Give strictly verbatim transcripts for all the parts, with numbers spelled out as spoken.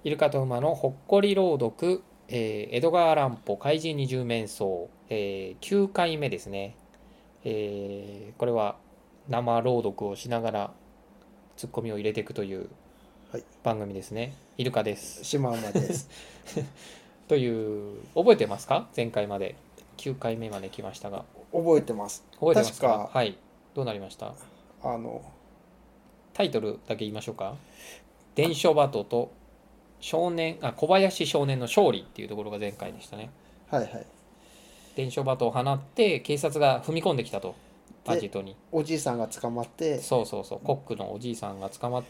イルカと馬のほっこり朗読、えー江戸川乱歩怪人二十面相、えーきゅうかいめですね。えーこれは生朗読をしながらツッコミを入れていくというはい、 番組ですね。イルカです。 シマウマです。 という、覚えてますか？前回まできゅうかいめまで来ましたが。 覚えてます。 覚えてますか？ 確か、 はい。どうなりました？ あの、 タイトルだけ言いましょうか。伝書バトと少年、あ、小林少年の勝利っていうところが前回でしたね。 はいはい。 伝書バトを放って警察が踏み込んできたと、アジで、 トに。 おじいさんが捕まって、 そうそうそう、コックのおじいさんが捕まって、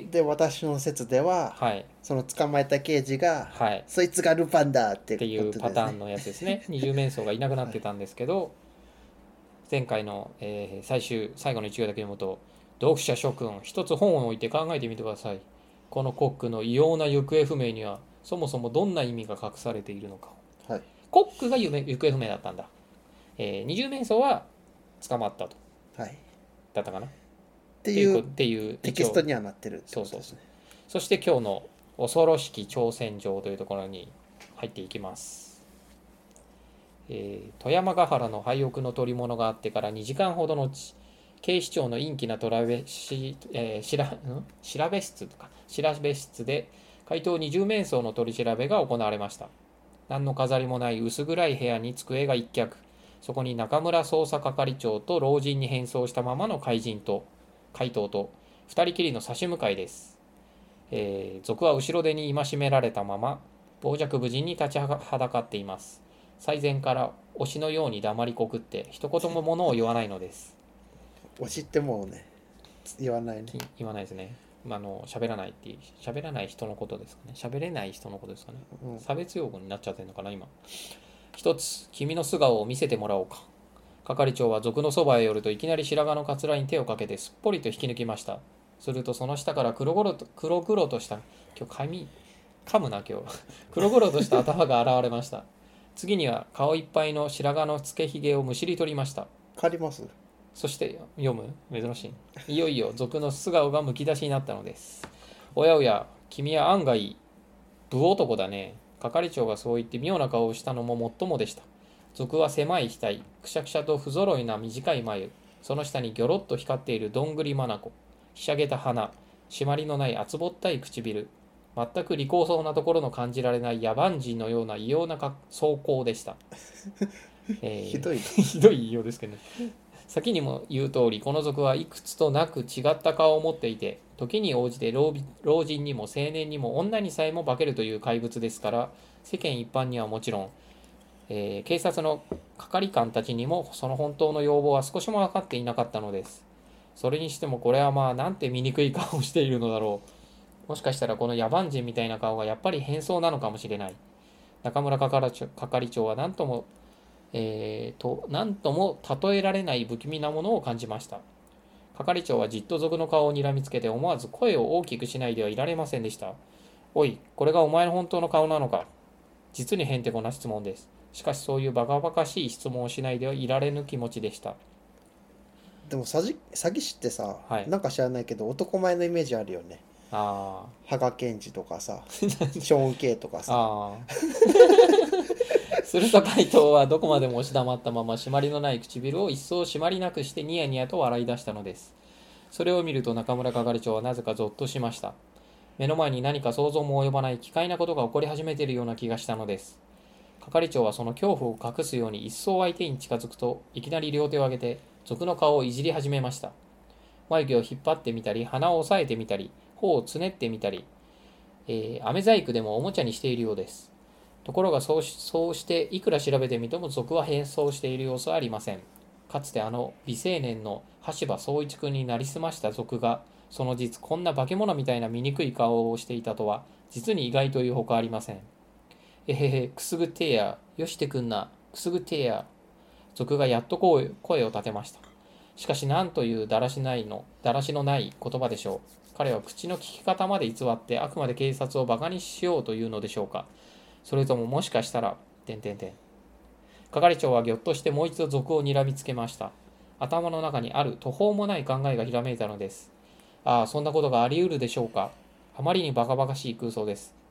で、私の説では、 はい、 その捕まえた刑事が、 はい、っそいつがルパンだってていうことですね。 パターンのやつですね。二重面相がいなくなっはい。 てたんですけど、前回の、えー最終、最後の一行だけ読むと、読者諸君、一つ本を置いて考えてみてください。このコックの異様な行方不明には、そもそもどんな意味が隠されているのか。 はい。 コックが行方不明だったんだ。えー二重面相は捕まったと。 はい。っだったかなっていうていうこっていうテキスト一応、 にはなってるってそうそうそう。 ことですね。 そして今日の恐ろしき挑戦状というところに入っていきます。えー富山ヶ原の廃屋の取り物があってからにじかんほどのち、警視庁の陰気なトラベし、えーしらん調べ室とか調べ室で怪盗二重面相の取り調べが行われました。何の飾りもない薄暗い部屋に机が一脚、そこに中村捜査係長と老人に変装したままの怪人と怪盗と二人きりの差し向かいです。えー賊は後ろ手に戒められたまま傍若無人に立ちはだかっています。最前から推しのように黙りこくって一言も物を言わないのです。 推しってもうね、言わないね。 言わないですね。まあ、あの喋らないっていう喋らない人のことですかね。喋れない人のことですかね。 うん。 差別用語になっちゃってるのかな今。一つ君の素顔を見せてもらおうか。係長は賊のそばへ寄るといきなり白髪のかつらに手をかけてすっぽりと引き抜きました。するとその下から黒々と黒々とした今日髪噛むな今日黒々とした頭が現れました。次には顔いっぱいの白髪のつけひげをむしり取りました。 借ります。 そして読む珍しい。いよいよ賊の素顔がむき出しになったのです。おやおや、君は案外武男だね。係長がそう言って妙な顔をしたのももっともでした。賊は狭い額、くしゃくしゃと不揃いな短い眉、その下にギョロッと光っているどんぐりまなこ、ひしゃげた鼻、締まりのない厚ぼったい唇、全く利口そうなところの感じられない野蛮人のような異様な走行でした。えーひどいな。 ひどい言いようですけどね。先にも言う通り、この族はいくつとなく違った顔を持っていて、時に応じて老老人にも青年にも女にさえも化けるという怪物ですから、世間一般にはもちろん、えー警察の係官たちにもその本当の要望は少しも分かっていなかったのです。それにしてもこれはまあなんて醜い顔をしているのだろう。もしかしたらこの野蛮人みたいな顔がやっぱり変装なのかもしれない。中村係長係長は何とも、えーと、何とも例えられない不気味なものを感じました。係長はじっと賊の顔を睨みつけて思わず声を大きくしないではいられませんでした。おい、これがお前の本当の顔なのか。実にへんてこな質問です。しかしそういうバカバカしい質問をしないではいられぬ気持ちでした。 でも詐欺、詐欺師ってさ、 はい。 なんか知らないけど男前のイメージあるよね。 あ羽賀健二とかさ、ショーン・ケイとかあ、 さ。 ああ。すると怪盗はどこまでも押し黙ったまま締まりのない唇を一層締まりなくしてニヤニヤと笑い出したのです。それを見ると中村係長はなぜかゾッとしました。目の前に何か想像も及ばない奇怪なことが起こり始めているような気がしたのです。係長はその恐怖を隠すように一層相手に近づくと、いきなり両手を上げて賊の顔をいじり始めました。眉毛を引っ張ってみたり、鼻を押さえてみたり、頬をつねってみたり、えー、飴細工でもおもちゃにしているようです。ところがそうしそうしていくら調べてみても賊は変装している様子はありません。かつてあの美青年の橋場宗一君になりすました賊が、その実こんな化け物みたいな醜い顔をしていたとは、実に意外というほかありません。えへへ、くすぐってや、よしてくんな、くすぐってや。賊がやっと声声を立てました。しかし何というだらしないの、だらしのない言葉でしょう。彼は口の利き方まで偽ってあくまで警察を馬鹿にしようというのでしょうか。それとももしかしたら、てんてんてん。係長はぎょっとしてもう一度賊を睨みつけました。頭の中にある途方もない考えがひらめいたのです。ああ、そんなことがあり得るでしょうか。あまりにバカバカしい空想です。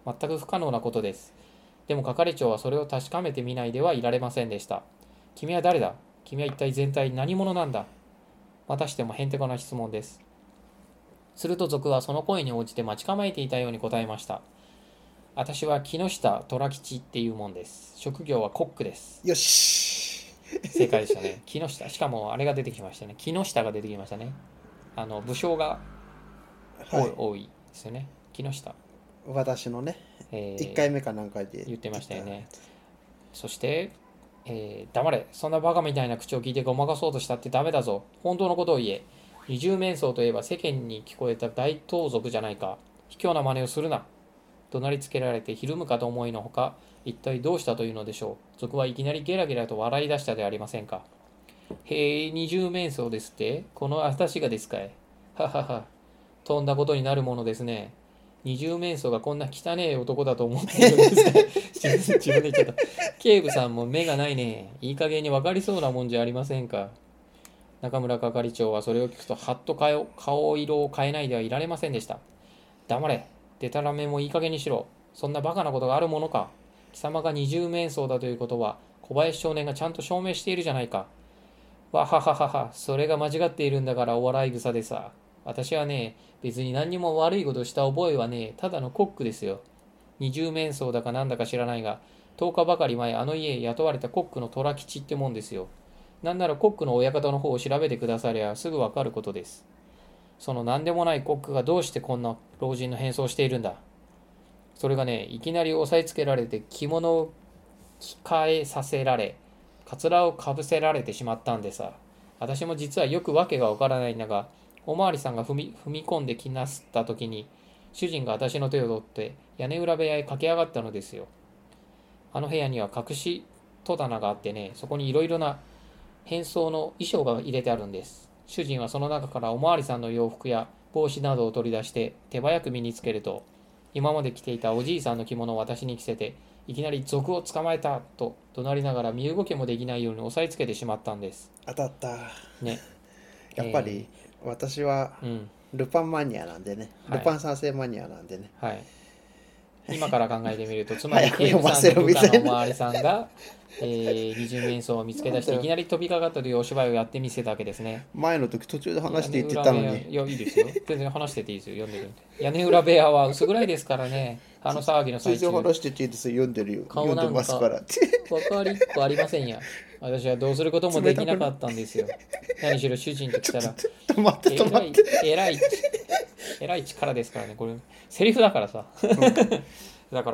全く不可能なことです。でも係長はそれを確かめてみないではいられませんでした。君は誰だ？君は一体全体何者なんだ？またしてもへんてこな質問です。すると賊はその声に応じて待ち構えていたように答えました。私は木下虎吉っていうもんです。職業はコックです。 よし。 正解でしたね。木下。しかもあれが出てきましたね。木下が出てきましたね。あの武将が多い、 はい、 多いですよね。木下。 私のね、 えいっかいめか何回で言ってましたよね。そして、えー黙れ。そんなバカみたいな口を聞いてごまかそうとしたってダメだぞ。本当のことを言え。二重面相といえば世間に聞こえた大盗賊じゃないか。卑怯な真似をするな。怒鳴りつけられてひるむかと思いのほか、一体どうしたというのでしょう。賊はいきなりゲラゲラと笑い出したではありませんか。へえ、二重面相ですって？この私がですかい？ははは。とんだことになるものですね。二重面相がこんな汚え男だと思っているんですか？自分自分で言っちゃった。警部さんも目がないね。いい加減に分かりそうなもんじゃありませんか。中村係長はそれを聞くとはっと顔顔色を変えないではいられませんでした。黙れ。でたらめもいい加減にしろ。そんなバカなことがあるものか。貴様が二重面相だということは小林少年がちゃんと証明しているじゃないか。わはははは、それが間違っているんだからお笑い草でさ。私はね、別に何にも悪いことした覚えはね、ただのコックですよ。二重面相だかなんだか知らないが、とおかばかり前あの家へ雇われたコックの虎吉ってもんですよ。なんならコックの親方の方を調べてくださりゃすぐわかることです。その何でもないコックがどうしてこんな老人の変装をしているんだ。それがね、いきなり押さえつけられて着物を着替えさせられ、かつらをかぶせられてしまったんでさ。私も実はよくわけがわからないんだが、おまわりさんが踏み踏み込んできなすった時に、主人が私の手を取って屋根裏部屋へ駆け上がったのですよ。あの部屋には隠し戸棚があってね、そこにいろいろな変装の衣装が入れてあるんです。主人はその中からおまわりさんの洋服や帽子などを取り出して手早く身につけると、今まで着ていたおじいさんの着物を私に着せて、いきなり賊を捕まえたと怒鳴りながら身動きもできないように押さえつけてしまったんです。 当たった。 ね。 やっぱり私はえーうん。 ルパンマニアなんでね、 はいルパン三世マニアなんでね。 はい。今から考えてみると、つまり早く警部読ませろさんの部下みたいな。 のおまわりさんが、えー、二重面相を見つけ出していきなり飛びかかったというお芝居をやってみせたわけですね。 前の時途中で話して言ってたのに。 屋根裏部屋いや、いいですよ。全然話してていいですよ。読んでるんで。屋根裏部屋は薄暗いですからね。あの騒ぎの最中。 全然話してていいですよ。読んでるよ。読んで顔なんかますからって。 分かりっこありませんや。私はどうすることもできなかったんですよ。何しろ主人と来たら、 止まって止まえらいって。、 えらい、えらい力ですからね。これ、セリフだからさ。だから、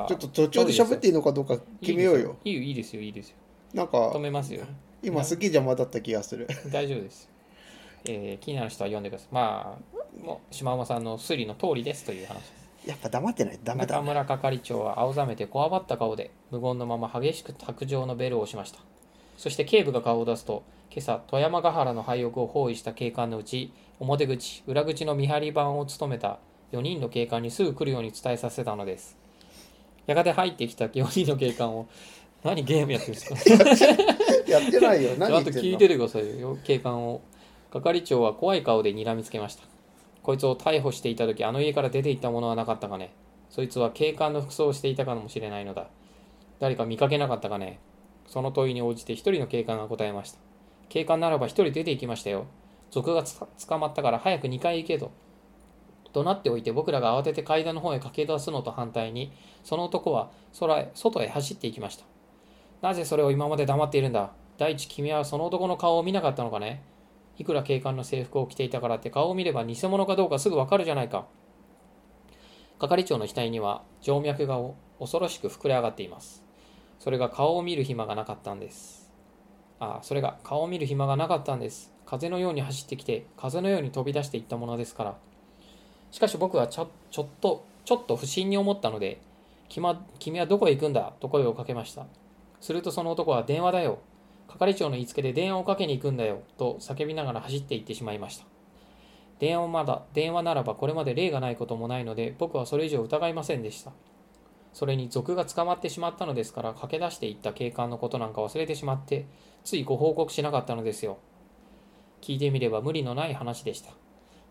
ちょっと途中で喋っていいのかどうか決めようよ。 いいよ、いいですよ、いいですよ。 なんか止めますよ。 今すげえ邪魔だった気がする。 大丈夫です。えー気になる人は読んでください。まあ、もう島馬さんの推理の通りですという話です。 やっぱ黙ってないとダメだ中。村係長は青ざめてこわばった顔で無言のまま激しく卓上のベルを押しました。そして警部が顔を出すと、今朝富山ヶ原の廃屋を包囲した警官のうち、表口裏口の見張り番を務めたよにんの警官にすぐ来るように伝えさせたのです。やがて入ってきたよにんの警官を、何ゲームやってるんですか？ やってないよ。何ちゃんと言ってんの。 聞いててくださいよ、警官を。係長は怖い顔で睨みつけました。こいつを逮捕していた時、あの家から出て行ったものはなかったかね。そいつは警官の服装をしていたかもしれないのだ。誰か見かけなかったかね。その問いに応じて一人の警官が答えました。警官ならば一人出て行きましたよ。賊がつか捕まったから早くにかい行けと。怒鳴っておいて僕らが慌てて階段の方へ駆け出すのと反対に、その男は空へ外へ走っていきました。なぜそれを今まで黙っているんだ。第一、君はその男の顔を見なかったのかね。いくら警官の制服を着ていたからって顔を見れば偽物かどうかすぐわかるじゃないか。係長の額には静脈が恐ろしく膨れ上がっています。それが顔を見る暇がなかったんです。ああ、それが顔を見る暇がなかったんです。風のように走ってきて、風のように飛び出していったものですから。しかし僕はちょちょっと、ちょっと不審に思ったので、君は、君はどこへ行くんだと声をかけました。するとその男は電話だよ。係長の言いつけで電話をかけに行くんだよと叫びながら走って行ってしまいました。電話まだ、電話ならばこれまで例がないこともないので、僕はそれ以上疑いませんでした。それに賊が捕まってしまったのですから、駆け出していった警官のことなんか忘れてしまって、ついご報告しなかったのですよ。聞いてみれば無理のない話でした。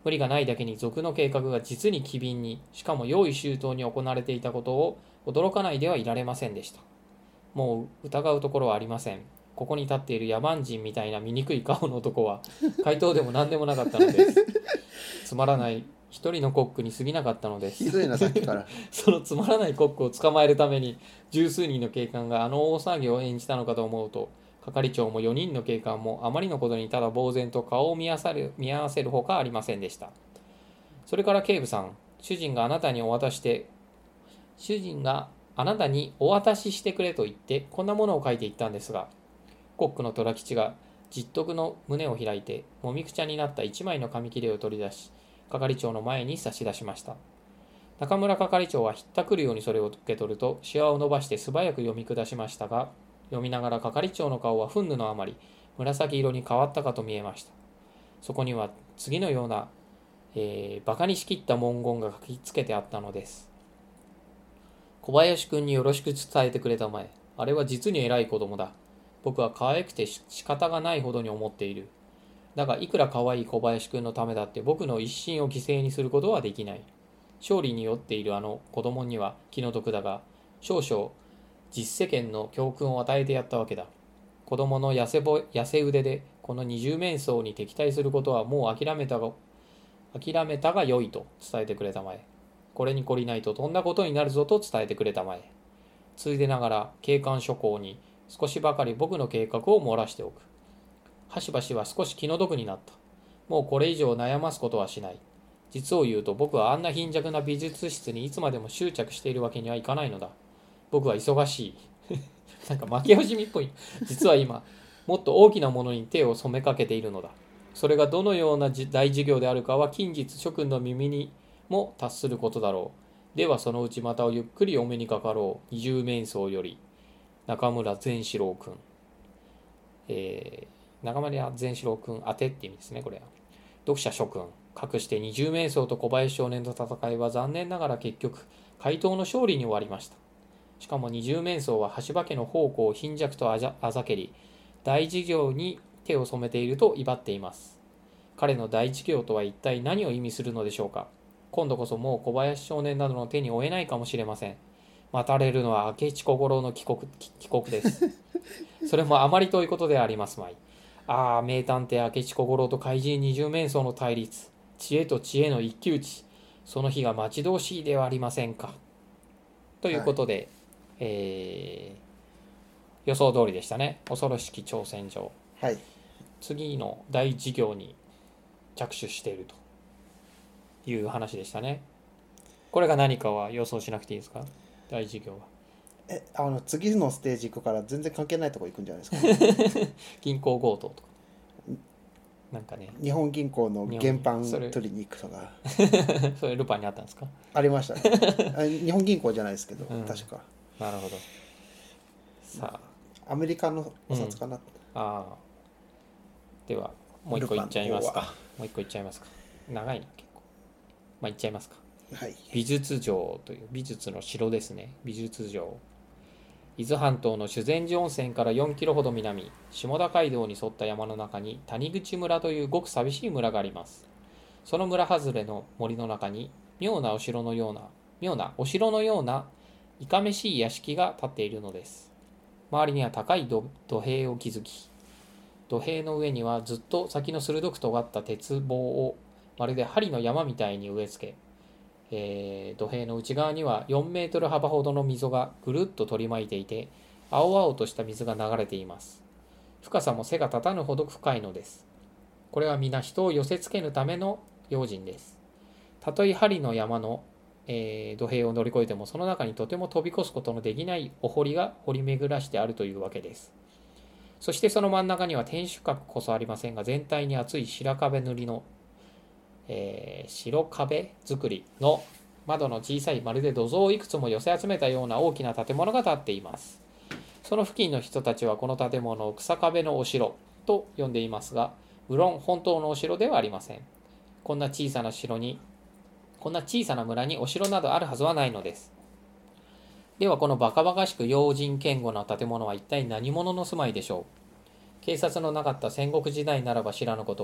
無理がないだけに賊の計画が実に機敏に、しかも用意周到に行われていたことを驚かないではいられませんでした。もう疑うところはありません。ここに立っている野蛮人みたいな醜い顔の男は怪盗でも何でもなかったのです。つまらない一人のコックに過ぎなかったのです。 ひどいな、さっきから。 そのつまらないコックを捕まえるために十数人の警官があの大騒ぎを演じたのかと思うと、係長もよにんの警官もあまりのことにただ呆然と顔を見合わせる、見合わせるほかありませんでした。それから警部さん、主人があなたにお渡して主人があなたにお渡ししてくれと言ってこんなものを書いていったんですが、コックの虎吉が実徳の胸を開いてもみくちゃになった一枚の紙切れを取り出し、係長の前に差し出しました。中村係長はひったくるようにそれを受け取ると、シワを伸ばして素早く読み下しましたが、読みながら係長の顔は憤怒のあまり紫色に変わったかと見えました。そこには次のような、えー、バカにしきった文言が書きつけてあったのです。小林君によろしく伝えてくれたまえ。あれは実に偉い子供だ。僕は可愛くて仕方がないほどに思っている。だがいくら可愛い小林君のためだって僕の一心を犠牲にすることはできない。勝利に酔っているあの子供には気の毒だが、少々実世間の教訓を与えてやったわけだ。子供の痩せぼ痩せ腕でこの二十面相に敵対することはもう諦めたが諦めたが良いと伝えてくれたまえ。これに懲りないととんだことになるぞと伝えてくれたまえ。ついでながら警官諸行に少しばかり僕の計画を漏らしておく。はしばしは少し気の毒になった。もうこれ以上悩ますことはしない。実を言うと僕はあんな貧弱な美術室にいつまでも執着しているわけにはいかないのだ。僕は忙しい。なんか負け惜しみっぽい。実は今、もっと大きなものに手を染めかけているのだ。それがどのような大事業であるかは近日諸君の耳にも達することだろう。ではそのうちまたゆっくりお目にかかろう。二十面相より中村善四郎君、えー、中村善四郎君宛てって意味ですね。これは読者諸君、かくして二十面相と小林少年の戦いは残念ながら結局怪盗の勝利に終わりました。しかも二十面相は橋場家の奉公を貧弱とあざあざけり、大事業に手を染めていると威張っています。彼の大事業とは一体何を意味するのでしょうか。今度こそもう小林少年などの手に負えないかもしれません。待たれるのは明智小五郎の帰国、帰国です。それもあまり遠いことではありますまい。ああ、名探偵明智小五郎と怪人二十面相の対立、知恵と知恵の一騎打ち、その日が待ち遠しいではありませんか。ということで、はい、えー、予想通りでしたね。恐ろしき挑戦状、 はい、 次の大事業に着手しているという話でしたね。これが何かは予想しなくていいですか。大事業はえあの次のステージ行くから全然関係ないとこ行くんじゃないですか。 銀行強盗とかなんかね、 日本銀行の原版取りに行くとか。 それルパンにあったんですか。 ありましたね。日本銀行じゃないですけど、うん、確か。 なるほど。さあアメリカのお札かな、うん、 ああではもう一個いっちゃいますか。もう一個いっちゃいますか。長いな結構。まあいっちゃいますか。 はい、 美術城という美術の城ですね。美術城、伊豆半島の修善寺温泉からよんキロほど南、下田街道に沿った山の中に谷口村というごく寂しい村があります。その村外れの森の中に妙なお城のような妙なお城のようないかめしい屋敷が建っているのです。周りには高い土塀を築き、土塀の上にはずっと先の鋭く尖った鉄棒をまるで針の山みたいに植え付け、えー、土塀の内側にはよんメートル幅ほどの溝がぐるっと取り巻いていて、青々とした水が流れています。深さも背が立たぬほど深いのです。これは皆人を寄せつけぬための用心です。たとえ針の山の、えー、土塀を乗り越えても、その中にとても飛び越すことのできないお堀が掘り巡らしてあるというわけです。そしてその真ん中には天守閣こそありませんが、全体に厚い白壁塗りのえー、白壁作りの窓の小さいまるで土蔵をいくつも寄せ集めたような大きな建物が建っています。その付近の人たちはこの建物を草壁のお城と呼んでいますが、無論本当のお城ではありません。こんな小さな城にこんな小さな村にお城などあるはずはないのです。ではこのバカバカしく用心堅固な建物は一体何者の住まいでしょう。警察のなかった戦国時代ならば知らぬこと、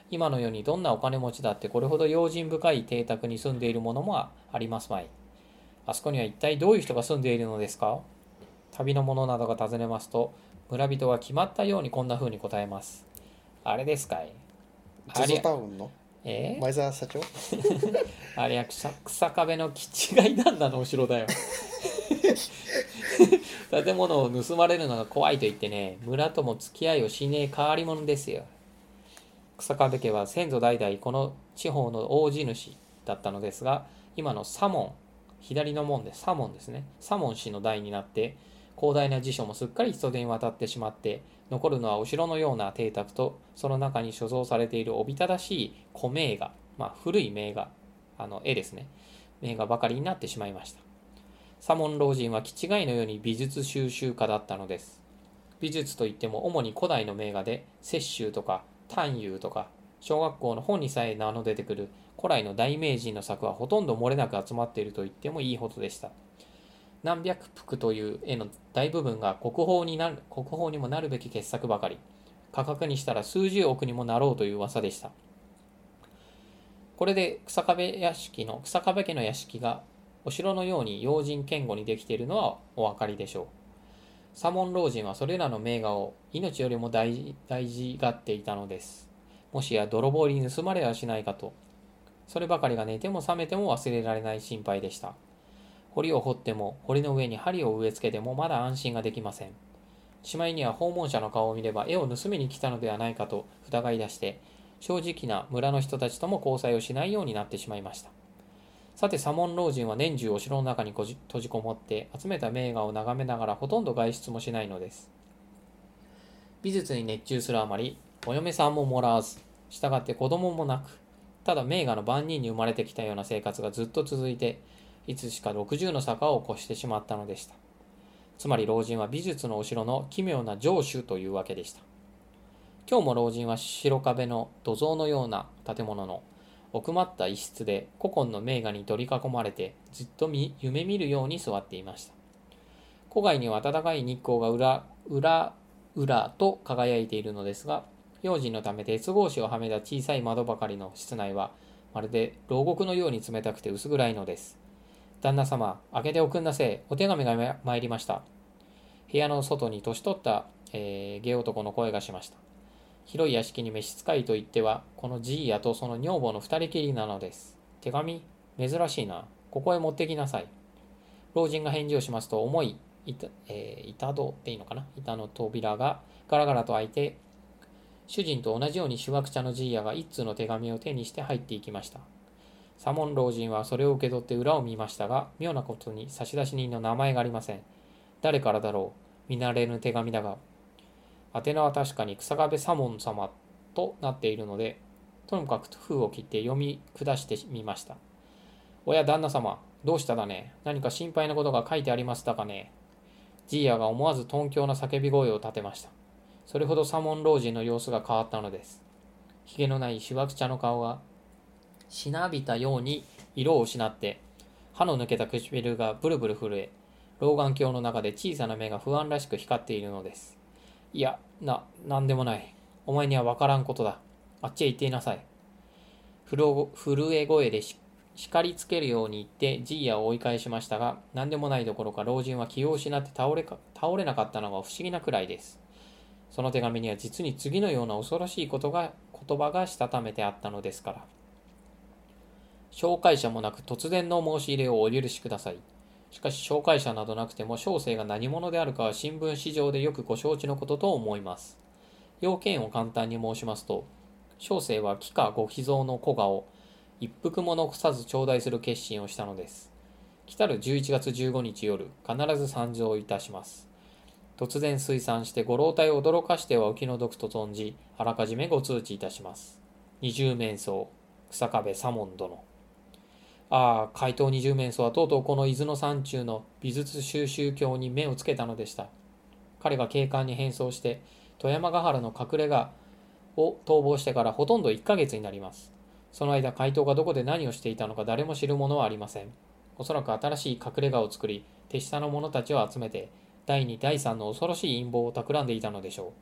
今のようにどんなお金持ちだってこれほど用心深い邸宅に住んでいるものもありますまい。あそこには一体どういう人が住んでいるのですか？旅の者などが尋ねますと、村人は決まったようにこんな風に答えます。あれですかい。 ゾゾタウンのえー、 前澤社長あれは草草壁の気違い旦那のお城だよ。建物を盗まれるのが怖いと言ってね、村とも付き合いをしねえ変わり者ですよ。草壁家は先祖代々この地方の大地主だったのですが、今の左門、左の門で左門ですね、左門氏の代になって広大な辞書もすっかり人手に渡ってしまって、残るのはお城のような邸宅とその中に所蔵されているおびただしい古名画、まあ古い名画、あの絵ですね、名画ばかりになってしまいました。左門老人は気違いのように美術収集家だったのです。美術といっても主に古代の名画で、雪舟とか探幽とか小学校の本にさえ名の出てくる古来の大名人の作はほとんど漏れなく集まっていると言ってもいいほどでした。何百幅という絵の大部分が国宝になる国宝にもなるべき傑作ばかり、価格にしたら数十億にもなろうという噂でした。これで草壁屋敷の草壁家の屋敷がお城のように用心堅固にできているのはお分かりでしょう。左門老人はそれらの名画を命よりも大事大事がっていたのです。もしや泥棒に盗まれはしないかと、そればかりが寝ても覚めても忘れられない心配でした。堀を掘っても堀の上に針を植え付けてもまだ安心ができません。しまいには訪問者の顔を見れば絵を盗みに来たのではないかと疑い出して、正直な村の人たちとも交際をしないようになってしまいました。さて左門老人は年中お城の中に閉じこもって集めた名画を眺めながらほとんど外出もしないのです。美術に熱中するあまりお嫁さんももらわず、したがって子供もなく、ただ名画の番人に生まれてきたような生活がずっと続いて、いつしかろくじゅうの坂を越してしまったのでした。つまり老人は美術のお城の奇妙な城主というわけでした。今日も老人は白壁の土蔵のような建物の奥まった一室で古今の名画に取り囲まれてずっと夢見るように座っていました。戸外には暖かい日光が裏裏裏と輝いているのですが、用心のため鉄格子をはめた小さい窓ばかりの室内はまるで牢獄のように冷たくて薄暗いのです。旦那様、開けておくんなせえ、お手紙が参りました。部屋の外に年取った、えー、芸男の声がしました。広い屋敷に召使いといっては、このじいやとその女房の二人きりなのです。手紙？珍しいな。ここへ持ってきなさい。老人が返事をしますと、重い板、えー、板戸っていいのかな、板の扉がガラガラと開いて、主人と同じようにしわくちゃのじいやが一通の手紙を手にして入っていきました。左門老人はそれを受け取って裏を見ましたが、妙なことに差出人の名前がありません。誰からだろう。見慣れぬ手紙だが、宛名は確かに草壁左門様となっているので、ともかく封を切って読み下してみました。おや旦那様、どうしただね。何か心配なことが書いてありますだかね。じいやが思わず頓狂な叫び声を立てました。それほど左門老人の様子が変わったのです。ひげのないしわくちゃの顔がしなびたように色を失って、歯の抜けた唇がブルブル震え、老眼鏡の中で小さな目が不安らしく光っているのです。いや、な、なんでもない。お前にはわからんことだ。あっちへ行っていなさい。震え声で叱りつけるように言ってじいやを追い返しましたが、何でもないどころか老人は気を失って倒れか倒れなかったのが不思議なくらいです。その手紙には実に次のような恐ろしいことが言葉がしたためてあったのですから。紹介者もなく突然の申し入れをお許しください。しかし紹介者などなくても小生が何者であるかは新聞紙上でよくご承知のことと思います。要件を簡単に申しますと、小生は貴家ご秘蔵の古画を一幅も残さず頂戴する決心をしたのです。来たるじゅういちがつじゅうごにち夜、必ず参上いたします。突然推算してご老体を驚かしてはお気の毒と存じ、あらかじめご通知いたします。二十面相、草壁左門殿。ああ、怪盗二十面相はとうとうこの伊豆の山中の美術収集郷に目をつけたのでした。彼が警官に変装して、富山ヶ原の隠れ家を逃亡してからほとんどいっかげつになります。その間、怪盗がどこで何をしていたのか誰も知るものはありません。おそらく新しい隠れ家を作り、手下の者たちを集めて、第二、第三の恐ろしい陰謀を企んでいたのでしょう。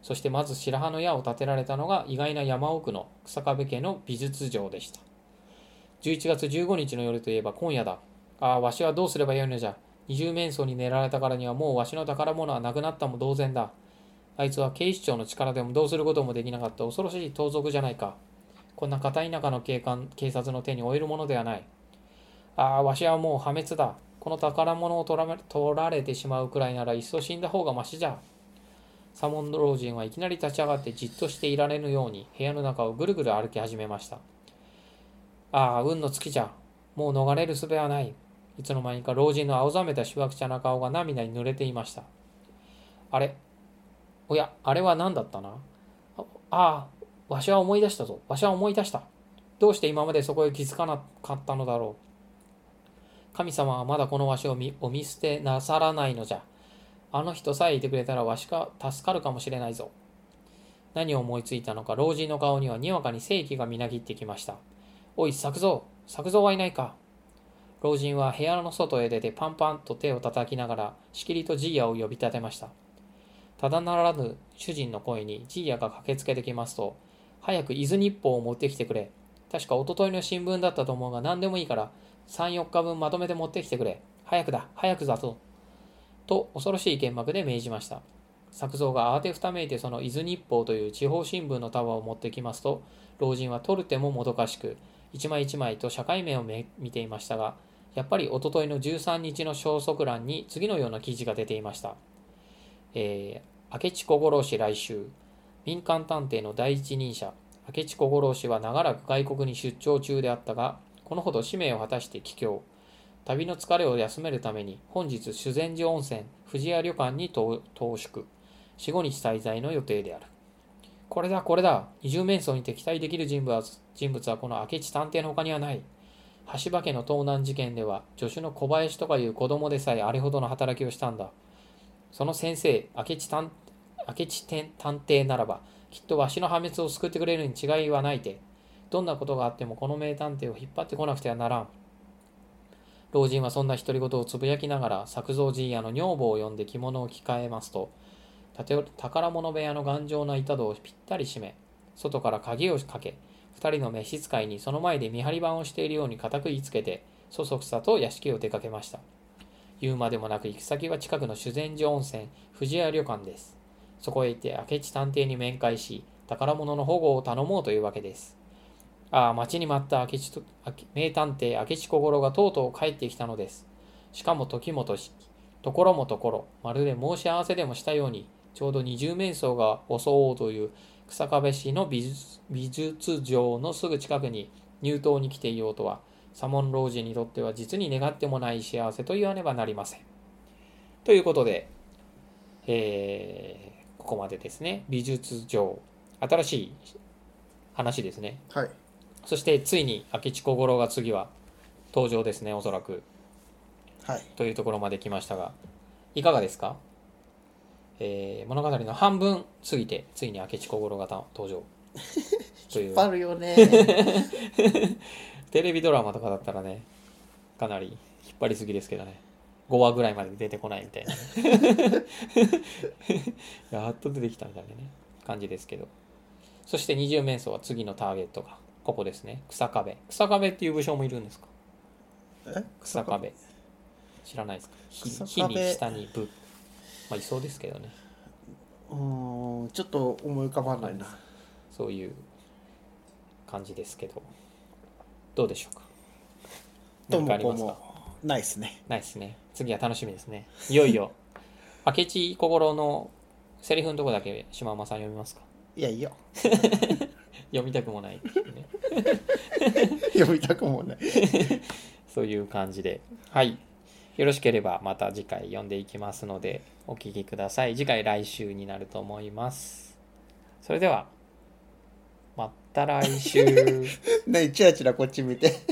そしてまず白羽の矢を立てられたのが意外な山奥の日下部家の美術城でした。じゅういちがつじゅうごにちの夜といえば今夜だ。ああ、わしはどうすればよいのじゃ。二重面相に狙われたからにはもうわしの宝物はなくなったも同然だ。あいつは警視庁の力でもどうすることもできなかった恐ろしい盗賊じゃないか。こんな片田舎の警官、警察の手に負えるものではない。ああ、わしはもう破滅だ。この宝物を取ら取られてしまうくらいならいっそ死んだ方がましじゃ。左門老人はいきなり立ち上がってじっとしていられぬように部屋の中をぐるぐる歩き始めました。ああ、運の尽きじゃ。もう逃れる術はない。いつの間にか老人の青ざめたしわくちゃな顔が涙に濡れていました。あれおや、あれは何だったな。ああ、わしは思い出したぞ。わしは思い出した。どうして今までそこへ気づかなかったのだろう。神様はまだこのわしを見お見捨てなさらないのじゃ。あの人さえいてくれたらわしが助かるかもしれないぞ。何を思いついたのか、老人の顔にはにわかに正気がみなぎってきました。おい、作蔵、作蔵はいないか。老人は部屋の外へ出てパンパンと手を叩きながらしきりとジーヤを呼び立てました。ただならぬ主人の声にジーヤが駆けつけてきますと、早く伊豆日報を持ってきてくれ。確かおとといの新聞だったと思うが何でもいいからさん、よっかぶんまとめて持ってきてくれ。早くだ、早くだぞ。と恐ろしい剣幕で命じました。作蔵が慌てふためいてその伊豆日報という地方新聞の束を持ってきますと、老人は取る手ももどかしく、一枚一枚と社会面を見ていましたが、やっぱりおとといのじゅうさんにちの消息欄に次のような記事が出ていました。えー、明智小五郎氏来襲。民間探偵の第一人者、明智小五郎氏は長らく外国に出張中であったが、このほど使命を果たして帰郷。旅の疲れを休めるために本日修善寺温泉富士屋旅館に投宿。よん、ごにち滞在の予定である。これだ、これだ。二重面相に敵対できる人物は、人物はこの明智探偵の他にはない。橋場家の盗難事件では助手の小林とかいう子供でさえあれほどの働きをしたんだ。その先生、明智探明智探偵ならばきっとわしの破滅を救ってくれるに違いはないて。どんなことがあってもこの名探偵を引っ張ってこなくてはならん。老人はそんな独り言をつぶやきながら作蔵陣屋の女房を呼んで着物を着替えますと、宝物部屋の頑丈な板戸をぴったり閉め、外から鍵をかけ、二人の召使いにその前で見張り番をしているように固く言いつけて、そそくさと屋敷を出かけました。言うまでもなく行き先は近くの修善寺温泉富士屋旅館です。そこへ行って明智探偵に面会し、宝物の保護を頼もうというわけです。ああ、待ちに待った明智と名探偵明智小五郎がとうとう帰ってきたのです。しかも時も時、ところもところ、まるで申し合わせでもしたように、ちょうど二十面相が襲おうという日下部市の美術、美術城のすぐ近くに入湯に来ていようとは、左門老人にとっては実に願ってもない幸せと言わねばなりません。ということで、えー、ここまでですね。美術城、新しい話ですね。 はい。 そしてついに明智小五郎が次は登場ですね、おそらく。 はい。 というところまで来ましたが、いかがですか？えー、物語の半分過ぎてついに明智小五郎が登場という引っ張るよね。 テレビドラマとかだったらね、かなり引っ張りすぎですけどね、ごわぐらいまで出てこないみたいなねやっと出てきたみたいなね感じですけど、そして二十面相は次のターゲットがここですね。日下部。日下部っていう武将もいるんですか？ え日下部知らないですか？火に下に部、まあいそうですけどね。 うーん、ちょっと思い浮かばないな。 そういう感じですけど、どうでしょうか？何かありますか？ ないですね。 ないですね。次は楽しみですね。いよいよ明智小五郎のセリフのとこだけ島間さん読みますか？ いやいいよ。 読みたくもないっていうね読みたくもないそういう感じで、はい、よろしければまた次回読んでいきますのでお聞きください。次回来週になると思います。それではまた来週ねえ、チラチラこっち見て